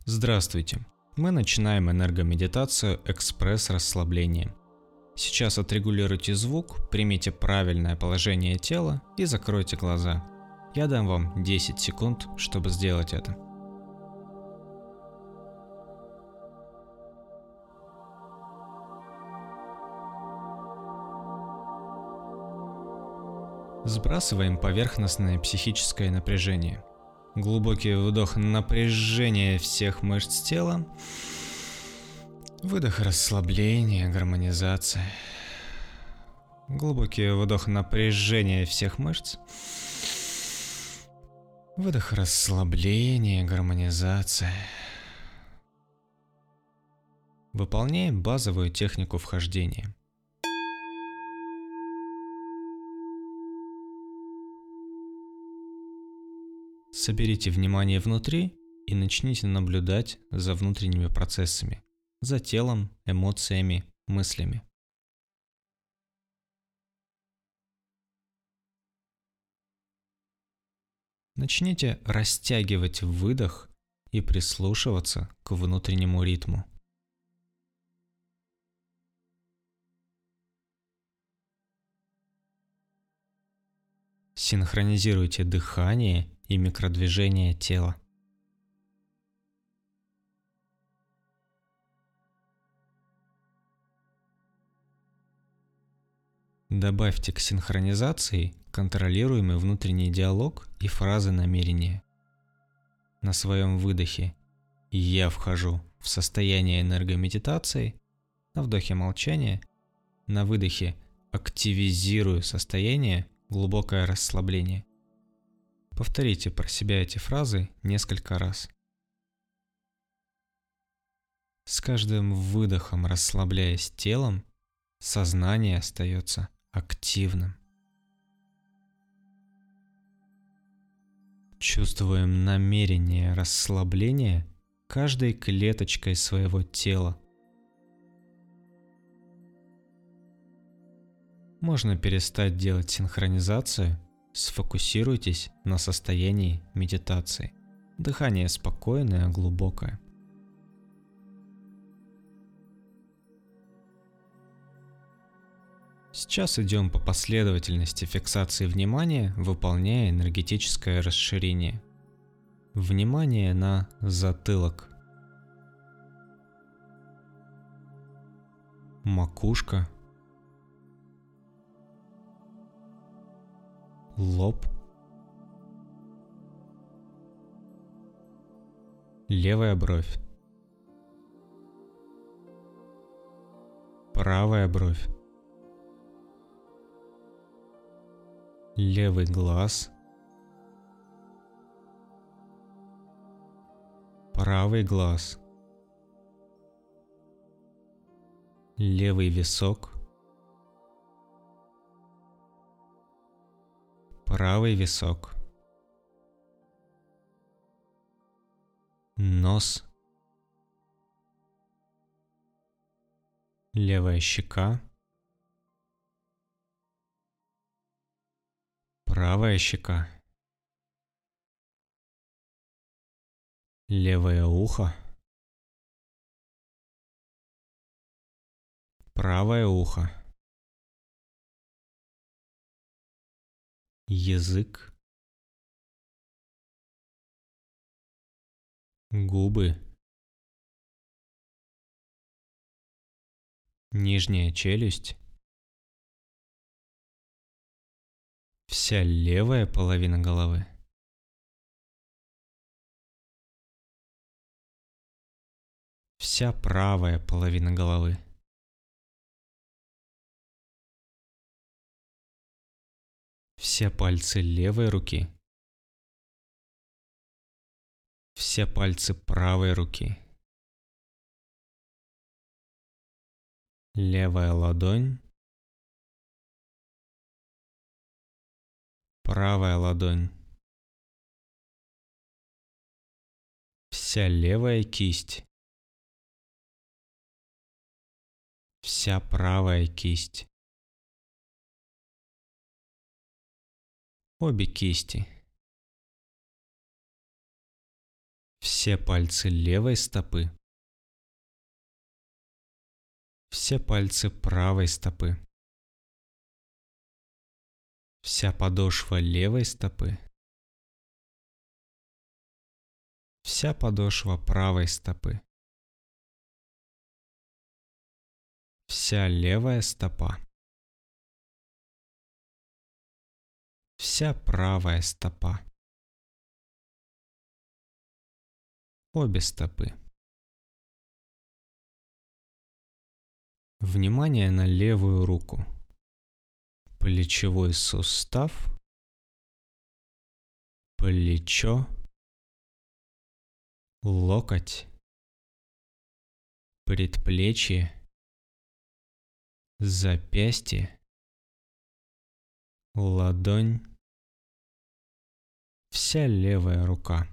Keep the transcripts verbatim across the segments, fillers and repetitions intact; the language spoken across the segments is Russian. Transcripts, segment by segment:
Здравствуйте! Мы начинаем энергомедитацию экспресс-расслабления. Сейчас отрегулируйте звук, примите правильное положение тела и закройте глаза. Я дам вам десять секунд, чтобы сделать это. Сбрасываем поверхностное психическое напряжение. Глубокий вдох напряжения всех мышц тела. Выдох расслабления, гармонизация. Глубокий вдох напряжения всех мышц. Выдох расслабления, гармонизация. Выполняем базовую технику вхождения. Соберите внимание внутри и начните наблюдать за внутренними процессами, за телом, эмоциями, мыслями. Начните растягивать выдох и прислушиваться к внутреннему ритму. Синхронизируйте дыхание и микродвижения тела. Добавьте к синхронизации контролируемый внутренний диалог и фразы намерения. На своем выдохе «я вхожу в состояние энергомедитации», на вдохе молчания, на выдохе активизирую состояние глубокое расслабление. Повторите про себя эти фразы несколько раз. С каждым выдохом, расслабляясь телом, сознание остается активным. Чувствуем намерение расслабления каждой клеточкой своего тела. Можно перестать делать синхронизацию, сфокусируйтесь на состоянии медитации. Дыхание спокойное, глубокое. Сейчас идем по последовательности фиксации внимания, выполняя энергетическое расширение. Внимание на затылок. Макушка. Лоб. Левая бровь. Правая бровь. Левый глаз. Правый глаз. Левый висок. Правый висок. Нос. Левая щека. Правая щека. Левое ухо. Правое ухо. Язык. Губы. Нижняя челюсть. Вся левая половина головы. Вся правая половина головы. Все пальцы левой руки. Все пальцы правой руки. Левая ладонь. Правая ладонь. Вся левая кисть. Вся правая кисть. Обе кисти. Все пальцы левой стопы. Все пальцы правой стопы. Вся подошва левой стопы. Вся подошва правой стопы. Вся левая стопа. Вся правая стопа. Обе стопы. Внимание на левую руку. Плечевой сустав. Плечо. Локоть. Предплечье. Запястье. Ладонь. Вся левая рука.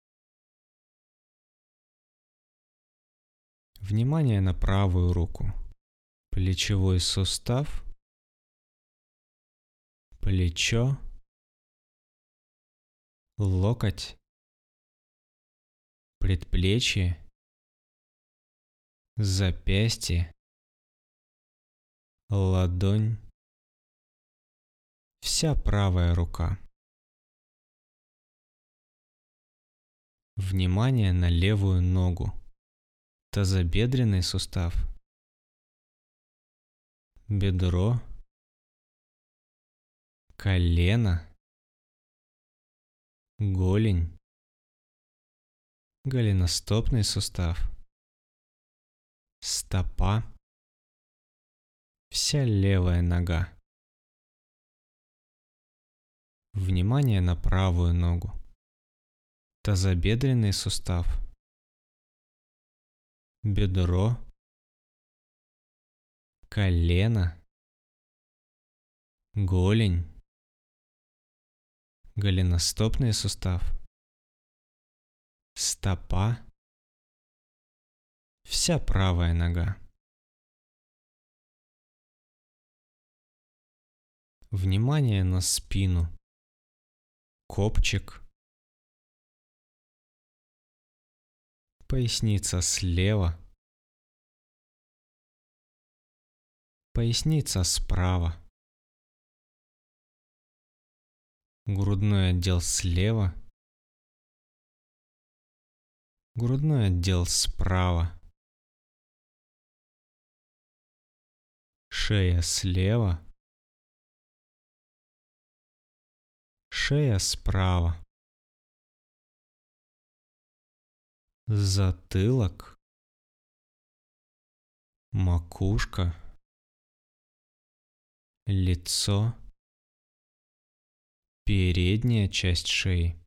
Внимание на правую руку. Плечевой сустав. Плечо. Локоть. Предплечье. Запястье. Ладонь. Вся правая рука. Внимание на левую ногу. Тазобедренный сустав. Бедро. Колено. Голень. Голеностопный сустав. Стопа. Вся левая нога. Внимание на правую ногу. Тазобедренный сустав. Бедро. Колено. Голень. Голеностопный сустав. Стопа. Вся правая нога. Внимание на спину. Копчик. Поясница слева. Поясница справа. Грудной отдел слева. Грудной отдел справа. Шея слева. Шея справа. Затылок. Макушка. Лицо. Передняя часть шеи.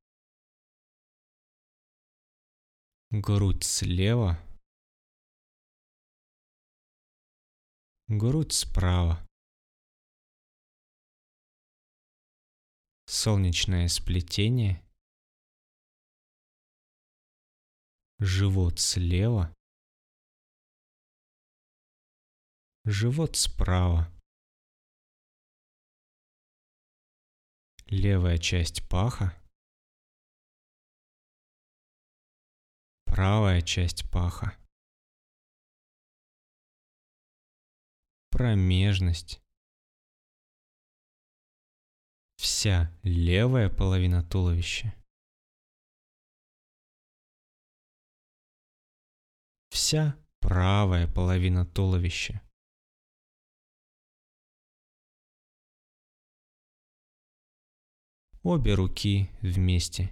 Грудь слева. Грудь справа. Солнечное сплетение. Живот слева. Живот справа. Левая часть паха. Правая часть паха. Промежность. Вся левая половина туловища. Вся правая половина туловища. Обе руки вместе.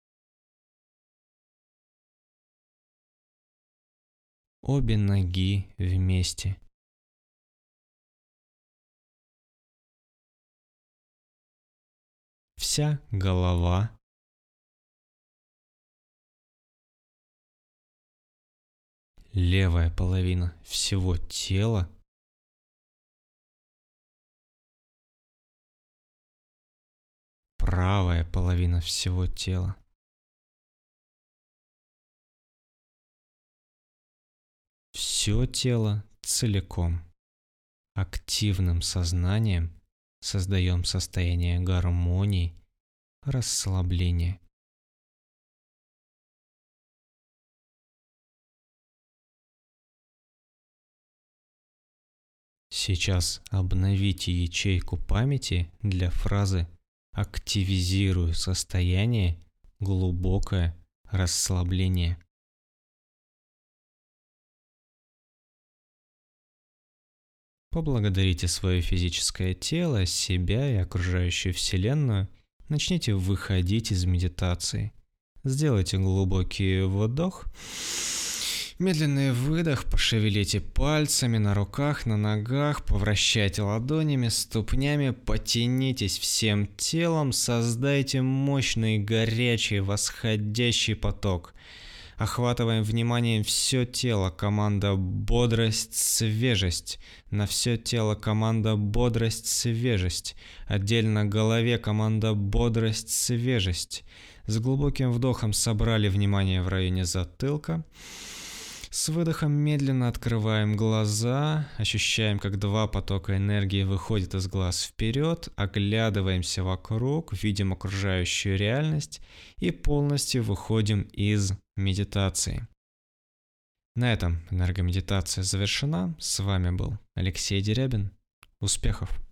Обе ноги вместе. Вся голова. Левая половина всего тела. Правая половина всего тела. Все тело целиком. Активным сознанием создаем состояние гармонии, расслабления. Сейчас обновите ячейку памяти для фразы «активизирую состояние глубокое расслабление». Поблагодарите свое физическое тело, себя и окружающую Вселенную. Начните выходить из медитации. Сделайте глубокий вдох. Медленный выдох, пошевелите пальцами на руках, на ногах, повращайте ладонями, ступнями, потянитесь всем телом, создайте мощный, горячий, восходящий поток. Охватываем вниманием все тело, команда бодрость, свежесть. На все тело команда бодрость, свежесть. Отдельно голове команда бодрость, свежесть. С глубоким вдохом собрали внимание в районе затылка. С выдохом медленно открываем глаза, ощущаем, как два потока энергии выходят из глаз вперед, оглядываемся вокруг, видим окружающую реальность и полностью выходим из медитации. На этом энергомедитация завершена. С вами был Алексей Дерябин. Успехов!